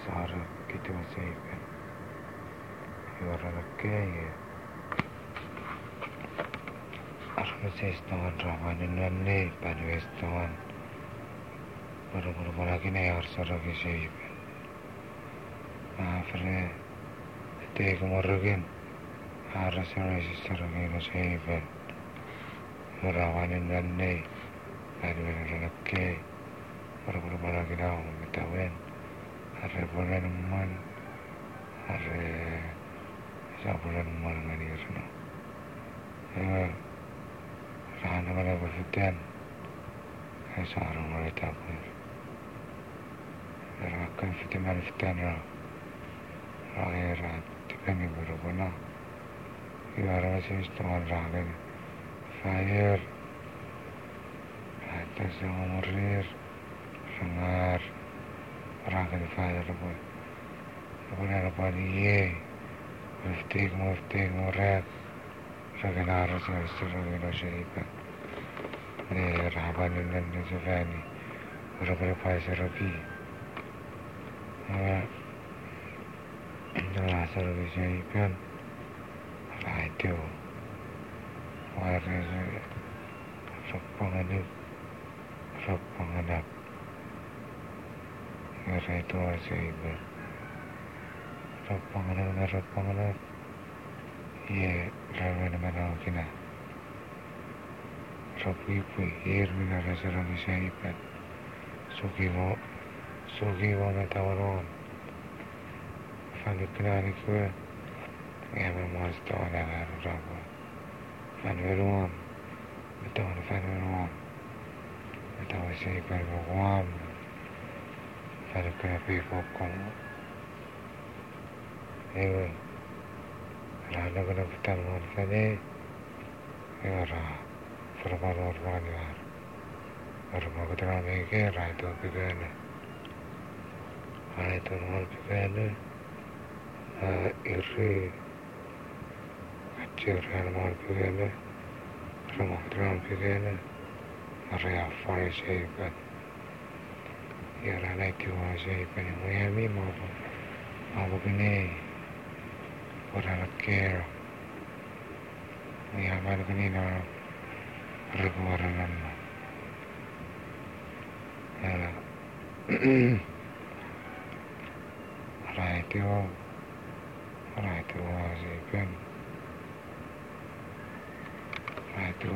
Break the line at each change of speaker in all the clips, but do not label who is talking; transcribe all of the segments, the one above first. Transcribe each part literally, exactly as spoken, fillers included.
Sara gitu sih kan. Orang kayak orang sestawan rawanin nih pada sestawan baru-baru lagi nih harus lagi sih kan. Nah, pernah itu kemarin harus lagi lagi sih kan. Rawanin nih pada lagi baru-baru lagi dah kita wen hari bulan man hari sebulan man ngani sana. Eh, Rana mana berfitian, saya seorang wanita pun. Rakan fitian mana fitian lah, rakyat tiga ni berubah. Ibarat macam istilah rakan, fire, atas yang umurir, sangar, rakan fire pun. Pun ada padi, mufti mufti murat. Rakan harus harus rakan syaitan. Ini rahaban dan sefani, berapa paisa rapi. Nah, jelas rakan syaitan. Itu, warna sepanganip, sepanganap. Ngerti itu syaitan. Sepanganap, sepanganap. Iya, rawan mana kina. Rapi pun air mina rasa lagi syaitan. Suki mo, suki mo metawaron. Fani kina ni kue. Ya memang tahu ada apa. Fani beruam, betul fani beruam. Betul syaitan beruam. Fani kena pipokong. Ewe. Rana kena betul mana ni. Ewa Formal ormaniar. Orma keterangan ini rai tu pegane. Rai tu normal pegane. Iri kecil normal pegane. Orma keterangan pegane. Rai afar seipan. Ya rana itu seipan. Miami mau mau begini. Orang care. Ni amal begini nak. Rebuaran ya right itu right itu sih kan right itu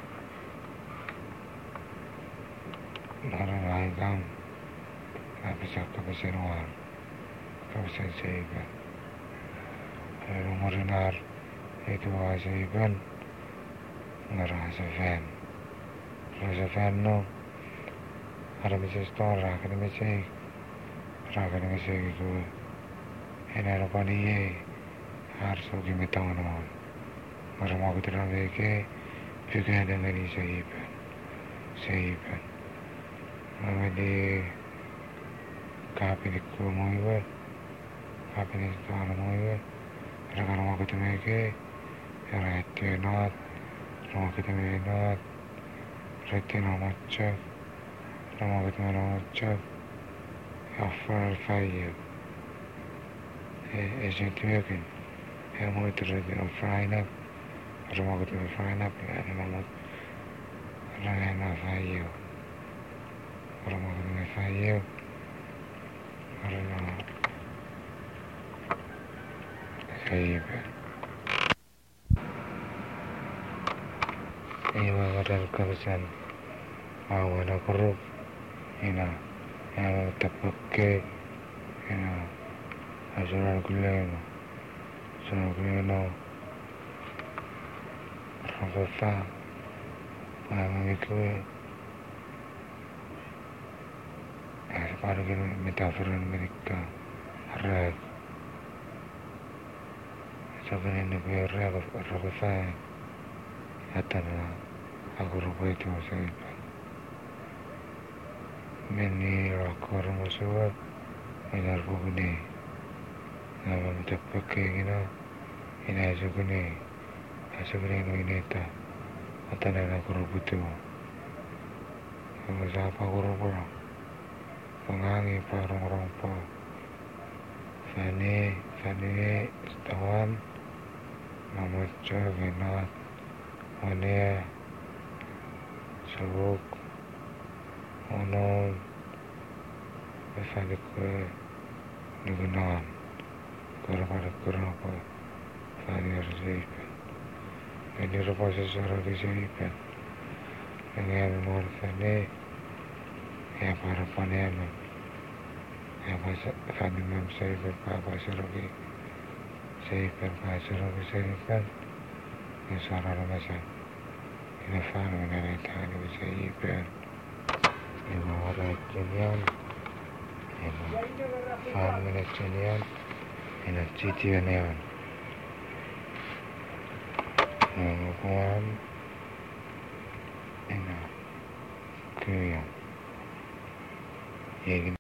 orang lain kan nggak bisa kebesaran kebesaran sih kan rumorinar itu sih kan ngerasa fan, ngerasa fan no, ada mesti store, ada mesti, ada mesti gitu, ini ada apa ni, harus pergi metang no, orang mau kita ramai ke, juga ada ni seipan, seipan, nama di, kapi di kumui we, kapi di store kumui we, orang mau kita ramai ke, orang itu not. Rumah kita minat, reti nama cek, rumah kita nama cek, afar fire, eh eh itu mungkin, eh mau itu reti afar nak, rumah kita afar nak, ya nama orang nama fire, rumah kita fire, orang nama fire. Ini mengadal kebesaran awan korup, ina, yang terpakai, ina, asuran kulen, asuran kulen, rasa, orang itu, separuh kini metaforan mereka, red, sebenarnya biar red, rasa, atana. Aku rupa itu saya meni rakor musuh inar bugni nama minta pakai gina ina asukuni asukuni no ineta atana aku rupa itu Ang siapa ko rin po. Pangangi parang rompo. Fanny, Fanny, Storm, Mamucho, Vinod, Monia, Sabuk, Onon, Fanny Kue, Nugunan, Kurapara Kurapa, Fanny Rasipen, Fanny Rapasa Sara Rasipen, Dengan Mor Fanny, Ya para Panema, Ya Pasa Fanny Mam Saipen, Papa Sarogi, Saipen, Papa Sarogi Saipen, Ya Sara Ramasa, Ina Fanny Menara Tani Saipen, Ina Wara Junian, Ina Fan Mena Junian, Ina Titi Venean, Ina Kuan, Ina Kuyan.